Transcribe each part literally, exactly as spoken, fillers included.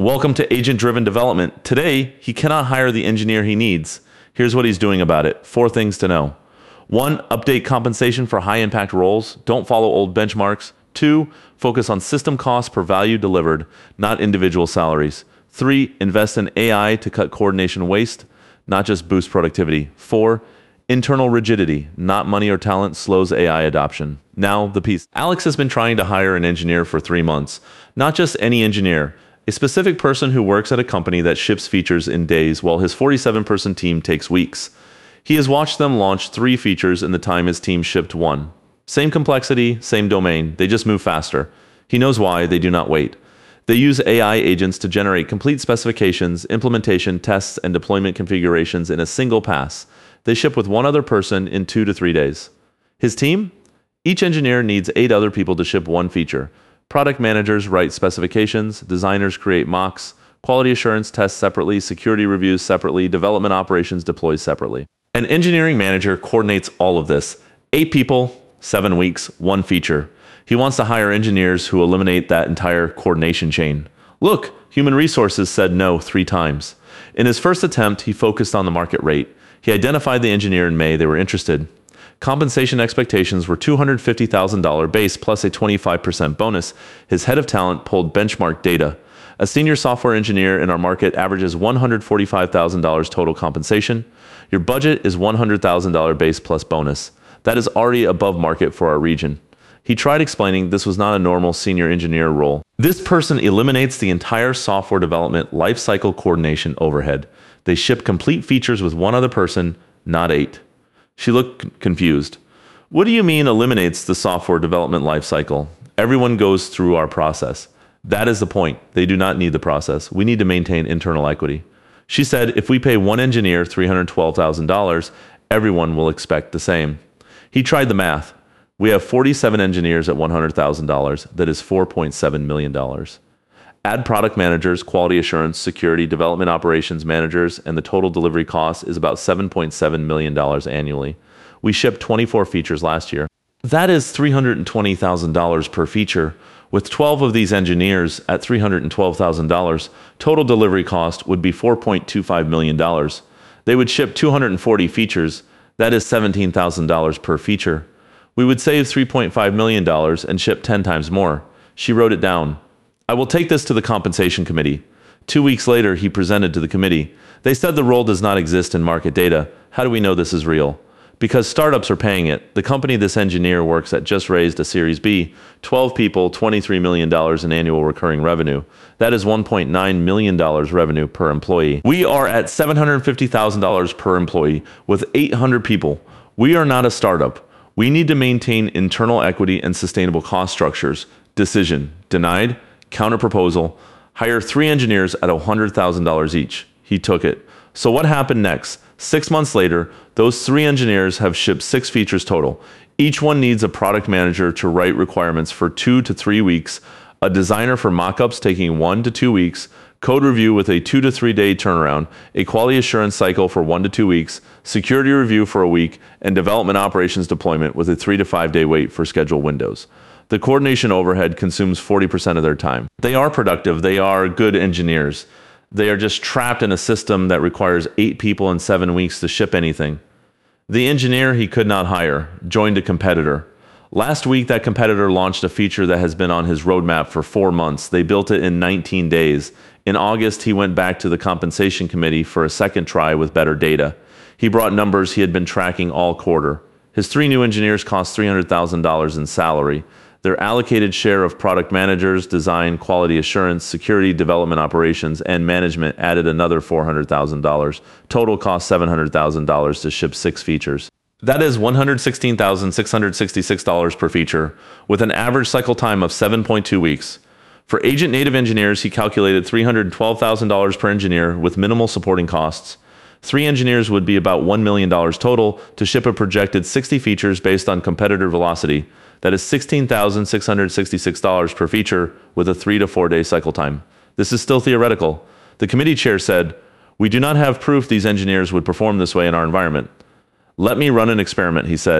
Welcome to agent-driven development. Today, he cannot hire the engineer he needs. Here's what he's doing about it. Four things to know. One, update compensation for high-impact roles. Don't follow old benchmarks. Two, focus on system costs per value delivered, not individual salaries. Three, invest in A I to cut coordination waste, not just boost productivity. Four, internal rigidity, not money or talent, slows A I adoption. Now, the piece. Alex has been trying to hire an engineer for three months. Not just any engineer, a specific person who works at a company that ships features in days while his forty-seven person team takes weeks. He has watched them launch three features in the time his team shipped one. Same complexity, same domain, they just move faster. He knows why, they do not wait. They use A I agents to generate complete specifications, implementation, tests, and deployment configurations in a single pass. They ship with one other person in two to three days. His team? Each engineer needs eight other people to ship one feature. Product managers write specifications, designers create mocks, quality assurance tests separately, security reviews separately, development operations deploys separately. An engineering manager coordinates all of this. Eight people, seven weeks, one feature. He wants to hire engineers who eliminate that entire coordination chain. Look, human resources said no three times. In his first attempt, he focused on the market rate. He identified the engineer in May they were interested. Compensation expectations were two hundred fifty thousand dollars base plus a twenty-five percent bonus. His head of talent pulled benchmark data. A senior software engineer in our market averages one hundred forty-five thousand dollars total compensation. Your budget is one hundred thousand dollars base plus bonus. That is already above market for our region. He tried explaining this was not a normal senior engineer role. This person eliminates the entire software development lifecycle coordination overhead. They ship complete features with one other person, not eight. She looked confused. What do you mean eliminates the software development lifecycle? Everyone goes through our process. That is the point. They do not need the process. We need to maintain internal equity. She said, if we pay one engineer three hundred twelve thousand dollars, everyone will expect the same. He tried the math. We have forty-seven engineers at one hundred thousand dollars. That is four point seven million dollars. Add product managers, quality assurance, security, development operations managers, and the total delivery cost is about seven point seven million dollars annually. We shipped twenty-four features last year. That is three hundred twenty thousand dollars per feature. With twelve of these engineers at three hundred twelve thousand dollars, total delivery cost would be four point two five million dollars. They would ship two hundred forty features. That is seventeen thousand dollars per feature. We would save three point five million dollars and ship ten times more. She wrote it down. I will take this to the compensation committee. Two weeks later, he presented to the committee. They said the role does not exist in market data. How do we know this is real? Because startups are paying it. The company this engineer works at just raised a Series B, twelve people, twenty-three million dollars in annual recurring revenue. That is one point nine million dollars revenue per employee. We are at seven hundred fifty thousand dollars per employee with eight hundred people. We are not a startup. We need to maintain internal equity and sustainable cost structures. Decision. Denied. Counterproposal. Hire three engineers at one hundred thousand dollars each. He took it. So what happened next? Six months later, those three engineers have shipped six features total. Each one needs a product manager to write requirements for two to three weeks, a designer for mockups taking one to two weeks, code review with a two to three day turnaround, a quality assurance cycle for one to two weeks, security review for a week, and development operations deployment with a three to five day wait for schedule windows. The coordination overhead consumes forty percent of their time. They are productive. They are good engineers. They are just trapped in a system that requires eight people in seven weeks to ship anything. The engineer he could not hire joined a competitor. Last week, that competitor launched a feature that has been on his roadmap for four months. They built it in nineteen days. In August, he went back to the compensation committee for a second try with better data. He brought numbers he had been tracking all quarter. His three new engineers cost three hundred thousand dollars in salary. Their allocated share of product managers, design, quality assurance, security, development operations, and management added another four hundred thousand dollars. Total cost seven hundred thousand dollars to ship six features. That is one hundred sixteen thousand six hundred sixty-six dollars per feature, with an average cycle time of seven point two weeks. For agent native engineers, he calculated three hundred twelve thousand dollars per engineer with minimal supporting costs. Three engineers would be about one million dollars total to ship a projected sixty features based on competitor velocity. That is sixteen thousand six hundred sixty-six dollars per feature with a three to four day cycle time. This is still theoretical. The committee chair said, "We do not have proof these engineers would perform this way in our environment." "Let me run an experiment," he said.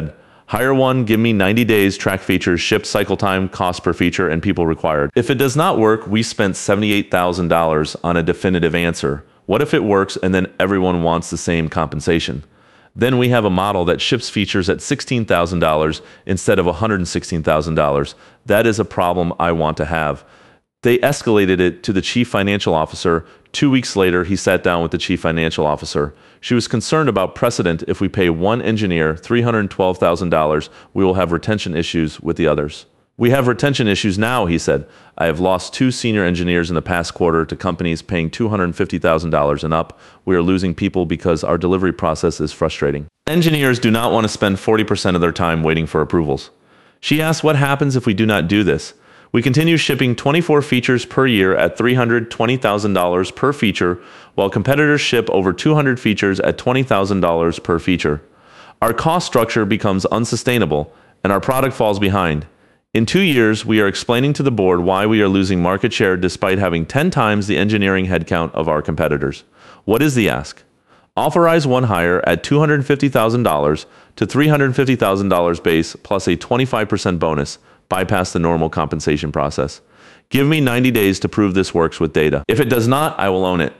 Hire one, give me ninety days, track features, ship cycle time, cost per feature, and people required. If it does not work, we spent seventy-eight thousand dollars on a definitive answer. What if it works and then everyone wants the same compensation? Then we have a model that ships features at sixteen thousand dollars instead of one hundred sixteen thousand dollars. That is a problem I want to have. They escalated it to the chief financial officer. Two weeks later, he sat down with the chief financial officer. She was concerned about precedent. If we pay one engineer three hundred twelve thousand dollars, we will have retention issues with the others. We have retention issues now, he said. I have lost two senior engineers in the past quarter to companies paying two hundred fifty thousand dollars and up. We are losing people because our delivery process is frustrating. Engineers do not want to spend forty percent of their time waiting for approvals. She asked what happens if we do not do this. We continue shipping twenty-four features per year at three hundred twenty thousand dollars per feature, while competitors ship over two hundred features at twenty thousand dollars per feature. Our cost structure becomes unsustainable, and our product falls behind. In two years, we are explaining to the board why we are losing market share despite having ten times the engineering headcount of our competitors. What is the ask? Authorize one hire at two hundred fifty thousand dollars to three hundred fifty thousand dollars base plus a twenty-five percent bonus. Bypass the normal compensation process. Give me ninety days to prove this works with data. If it does not, I will own it.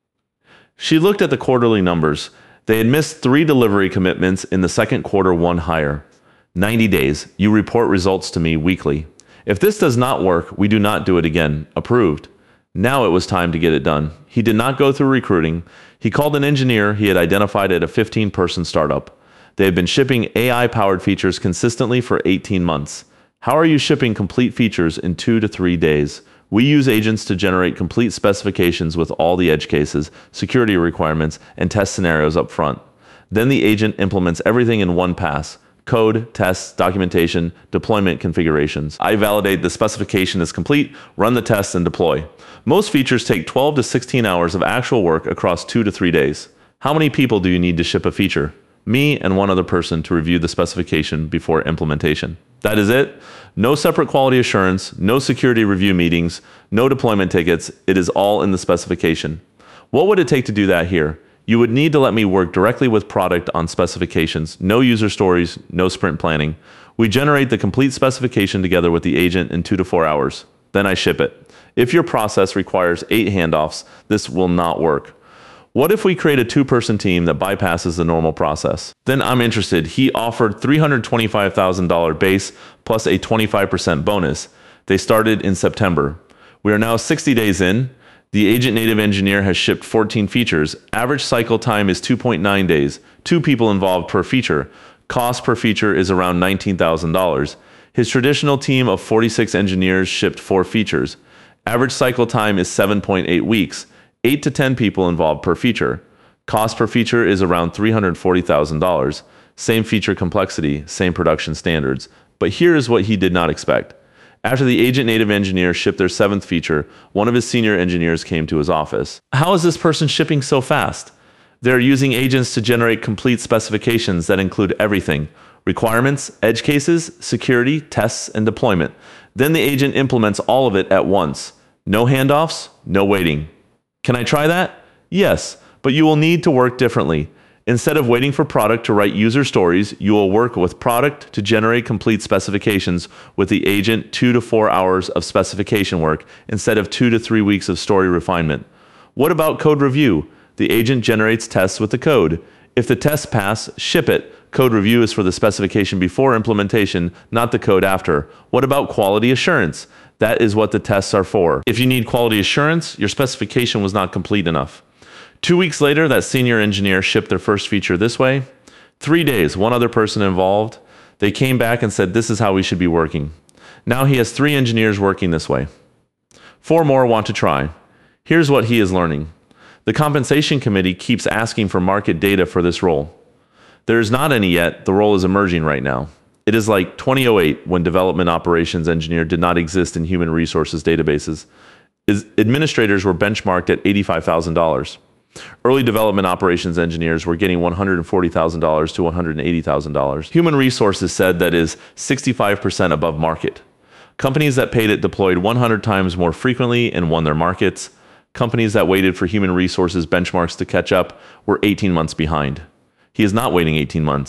She looked at the quarterly numbers. They had missed three delivery commitments in the second quarter, one hire. ninety days. You report results to me weekly. If this does not work, we do not do it again. Approved. Now it was time to get it done. He did not go through recruiting. He called an engineer he had identified at a fifteen person startup. They had been shipping A I-powered features consistently for eighteen months. How are you shipping complete features in two to three days? We use agents to generate complete specifications with all the edge cases, security requirements, and test scenarios up front. Then the agent implements everything in one pass: code, tests, documentation, deployment configurations. I validate the specification is complete, run the tests, and deploy. Most features take twelve to sixteen hours of actual work across two to three days. How many people do you need to ship a feature? Me and one other person to review the specification before implementation. That is it. No separate quality assurance, no security review meetings, no deployment tickets. It is all in the specification. What would it take to do that here? You would need to let me work directly with product on specifications. No user stories, no sprint planning. We generate the complete specification together with the agent in two to four hours. Then I ship it. If your process requires eight handoffs, this will not work. What if we create a two-person team that bypasses the normal process? Then I'm interested. He offered three hundred twenty-five thousand dollars base plus a twenty-five percent bonus. They started in September. We are now sixty days in. The agent native engineer has shipped fourteen features. Average cycle time is two point nine days. Two people involved per feature. Cost per feature is around nineteen thousand dollars. His traditional team of forty-six engineers shipped four features. Average cycle time is seven point eight weeks. eight to ten people involved per feature. Cost per feature is around three hundred forty thousand dollars. Same feature complexity, same production standards. But here is what he did not expect. After the agent native engineer shipped their seventh feature, one of his senior engineers came to his office. How is this person shipping so fast? They're using agents to generate complete specifications that include everything: requirements, edge cases, security, tests, and deployment. Then the agent implements all of it at once. No handoffs, no waiting. Can I try that? Yes, but you will need to work differently. Instead of waiting for product to write user stories, you will work with product to generate complete specifications with the agent two to four hours of specification work instead of two to three weeks of story refinement. What about code review? The agent generates tests with the code. If the tests pass, ship it. Code review is for the specification before implementation, not the code after. What about quality assurance? That is what the tests are for. If you need quality assurance, your specification was not complete enough. Two weeks later, that senior engineer shipped their first feature this way. Three days, one other person involved. They came back and said, this is how we should be working. Now he has three engineers working this way. Four more want to try. Here's what he is learning. The compensation committee keeps asking for market data for this role. There is not any yet. The role is emerging right now. It is like two thousand eight when development operations engineer did not exist in human resources databases. Is administrators were benchmarked at eighty-five thousand dollars. Early development operations engineers were getting one hundred forty thousand dollars to one hundred eighty thousand dollars. Human resources said that is sixty-five percent above market. Companies that paid it deployed one hundred times more frequently and won their markets. Companies that waited for human resources benchmarks to catch up were eighteen months behind. He is not waiting eighteen months.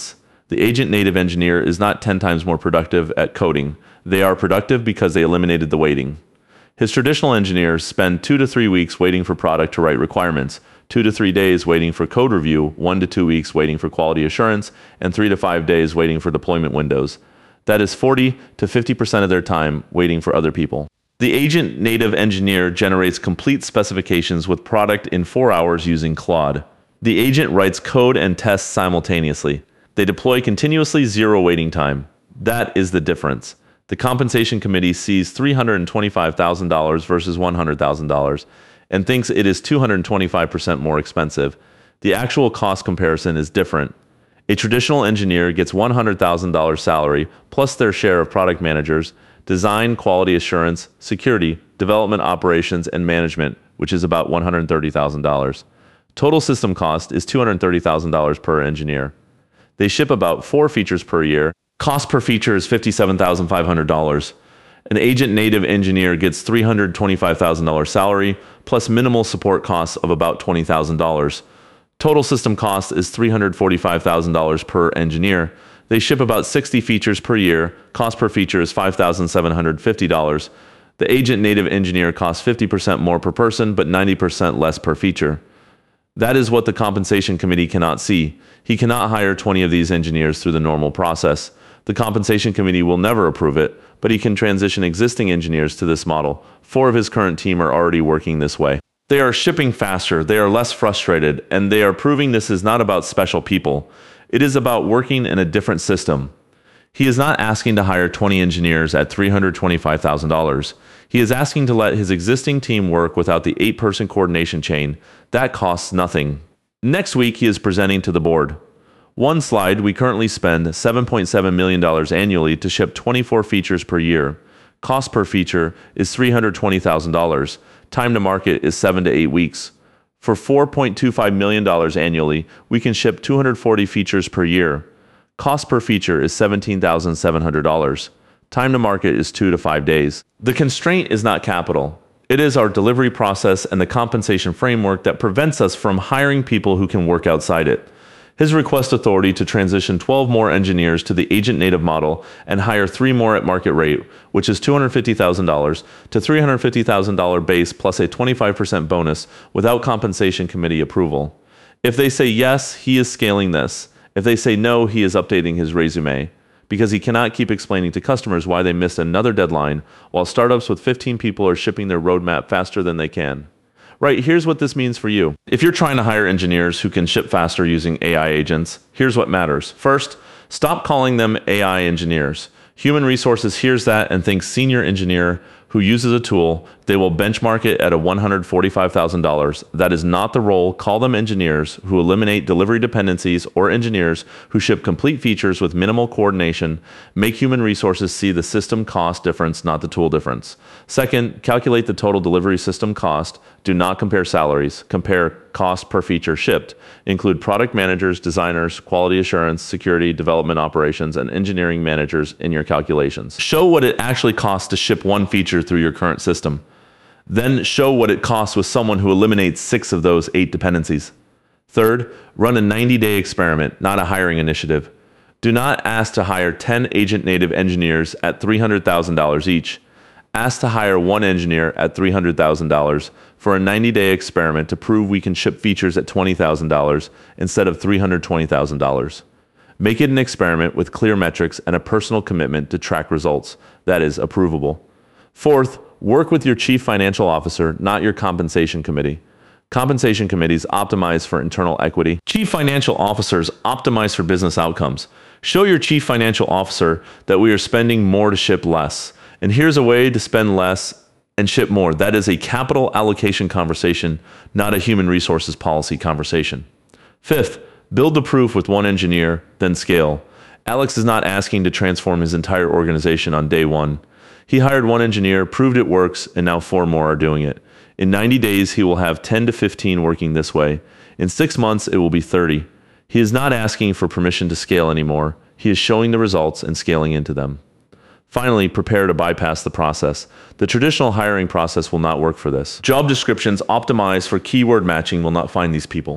The agent native engineer is not ten times more productive at coding. They are productive because they eliminated the waiting. His traditional engineers spend two to three weeks waiting for product to write requirements, two to three days waiting for code review, one to two weeks waiting for quality assurance, and three to five days waiting for deployment windows. That is forty to fifty percent of their time waiting for other people. The agent native engineer generates complete specifications with product in four hours using Claude. The agent writes code and tests simultaneously. They deploy continuously, zero waiting time. That is the difference. The compensation committee sees three hundred twenty-five thousand dollars versus one hundred thousand dollars and thinks it is two hundred twenty-five percent more expensive. The actual cost comparison is different. A traditional engineer gets one hundred thousand dollars salary plus their share of product managers, design, quality assurance, security, development operations, and management, which is about one hundred thirty thousand dollars. Total system cost is two hundred thirty thousand dollars per engineer. They ship about four features per year. Cost per feature is fifty-seven thousand five hundred dollars. An agent native engineer gets three hundred twenty-five thousand dollars salary plus minimal support costs of about twenty thousand dollars. Total system cost is three hundred forty-five thousand dollars per engineer. They ship about sixty features per year. Cost per feature is five thousand seven hundred fifty dollars. The agent native engineer costs fifty percent more per person, but ninety percent less per feature. That is what the compensation committee cannot see. He cannot hire twenty of these engineers through the normal process. The compensation committee will never approve it, but he can transition existing engineers to this model. Four of his current team are already working this way. They are shipping faster, they are less frustrated, and they are proving this is not about special people. It is about working in a different system. He is not asking to hire twenty engineers at three hundred twenty-five thousand dollars. He is asking to let his existing team work without the eight-person coordination chain. That costs nothing. Next week, he is presenting to the board. One slide, we currently spend seven point seven million dollars annually to ship twenty-four features per year. Cost per feature is three hundred twenty thousand dollars. Time to market is seven to eight weeks. For four point two five million dollars annually, we can ship two hundred forty features per year. Cost per feature is seventeen thousand seven hundred dollars. Time to market is two to five days. The constraint is not capital. It is our delivery process and the compensation framework that prevents us from hiring people who can work outside it. His request authority to transition twelve more engineers to the agent native model and hire three more at market rate, which is two hundred fifty thousand dollars to three hundred fifty thousand dollars base plus a twenty-five percent bonus without compensation committee approval. If they say yes, he is scaling this. If they say no, he is updating his resume, because he cannot keep explaining to customers why they missed another deadline while startups with fifteen people are shipping their roadmap faster than they can. Right, here's what this means for you. If you're trying to hire engineers who can ship faster using A I agents, here's what matters. First, stop calling them A I engineers. Human Resources hears that and thinks senior engineer who uses a tool, they will benchmark it at a one hundred forty-five thousand dollars. That is not the role. Call them engineers who eliminate delivery dependencies or engineers who ship complete features with minimal coordination. Make Human Resources see the system cost difference, not the tool difference. Second, calculate the total delivery system cost. Do not compare salaries. Compare cost per feature shipped. Include product managers, designers, quality assurance, security, development operations, and engineering managers in your calculations. Show what it actually costs to ship one feature through your current system. Then show what it costs with someone who eliminates six of those eight dependencies. Third, run a ninety-day experiment, not a hiring initiative. Do not ask to hire ten agent native engineers at three hundred thousand dollars each. Ask to hire one engineer at three hundred thousand dollars for a ninety-day experiment to prove we can ship features at twenty thousand dollars instead of three hundred twenty thousand dollars. Make it an experiment with clear metrics and a personal commitment to track results that is approvable. Fourth, work with your chief financial officer, not your compensation committee. Compensation committees optimize for internal equity. Chief financial officers optimize for business outcomes. Show your chief financial officer that we are spending more to ship less. And here's a way to spend less and ship more. That is a capital allocation conversation, not a human resources policy conversation. Fifth, build the proof with one engineer, then scale. Alex is not asking to transform his entire organization on day one. He hired one engineer, proved it works, and now four more are doing it. In ninety days, he will have ten to fifteen working this way. In six months, it will be thirty. He is not asking for permission to scale anymore. He is showing the results and scaling into them. Finally, prepare to bypass the process. The traditional hiring process will not work for this. Job descriptions optimized for keyword matching will not find these people.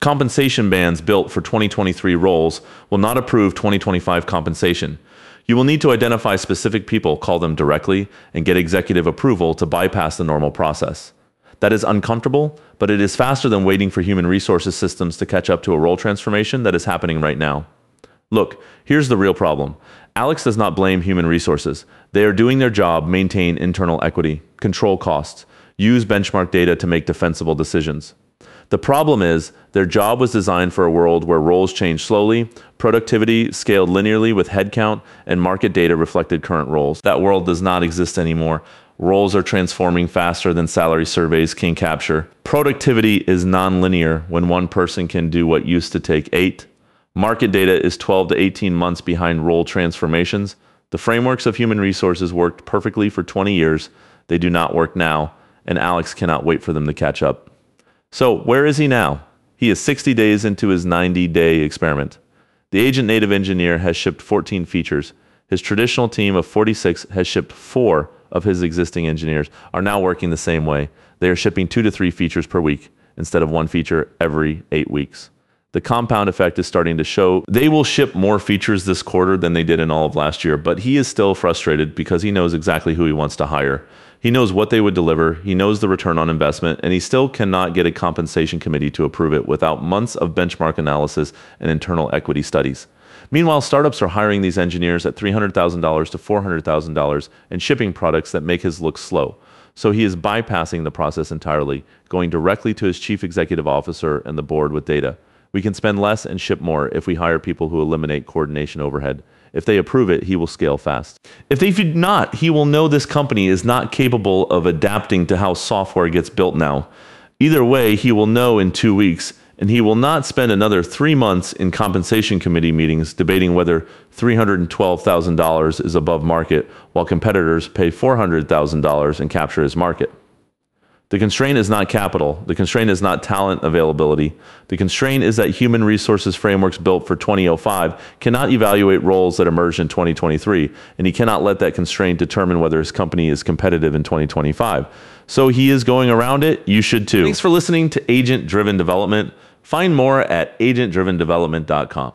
Compensation bands built for twenty twenty-three roles will not approve twenty twenty-five compensation. You will need to identify specific people, call them directly, and get executive approval to bypass the normal process. That is uncomfortable, but it is faster than waiting for human resources systems to catch up to a role transformation that is happening right now. Look, here's the real problem. Alex does not blame human resources. They are doing their job, maintain internal equity, control costs, use benchmark data to make defensible decisions. The problem is, their job was designed for a world where roles change slowly, productivity scaled linearly with headcount, and market data reflected current roles. That world does not exist anymore. Roles are transforming faster than salary surveys can capture. Productivity is nonlinear when one person can do what used to take eight. Market data is twelve to eighteen months behind role transformations. The frameworks of human resources worked perfectly for twenty years. They do not work now, and Alex cannot wait for them to catch up. So where is he now? He is sixty days into his ninety-day experiment. The Agent Native engineer has shipped fourteen features. His traditional team of forty-six has shipped four of his existing engineers are now working the same way. They are shipping two to three features per week instead of one feature every eight weeks. The compound effect is starting to show. They will ship more features this quarter than they did in all of last year, but he is still frustrated because he knows exactly who he wants to hire. He knows what they would deliver, he knows the return on investment, and he still cannot get a compensation committee to approve it without months of benchmark analysis and internal equity studies. Meanwhile, startups are hiring these engineers at three hundred thousand dollars to four hundred thousand dollars and shipping products that make his look slow. So he is bypassing the process entirely, going directly to his chief executive officer and the board with data. We can spend less and ship more if we hire people who eliminate coordination overhead. If they approve it, he will scale fast. If they do not, he will know this company is not capable of adapting to how software gets built now. Either way, he will know in two weeks, and he will not spend another three months in compensation committee meetings debating whether three hundred twelve thousand dollars is above market while competitors pay four hundred thousand dollars and capture his market. The constraint is not capital. The constraint is not talent availability. The constraint is that human resources frameworks built for twenty oh five cannot evaluate roles that emerged in twenty twenty-three, and he cannot let that constraint determine whether his company is competitive in twenty twenty-five. So he is going around it. You should too. Thanks for listening to Agent Driven Development. Find more at agent driven development dot com.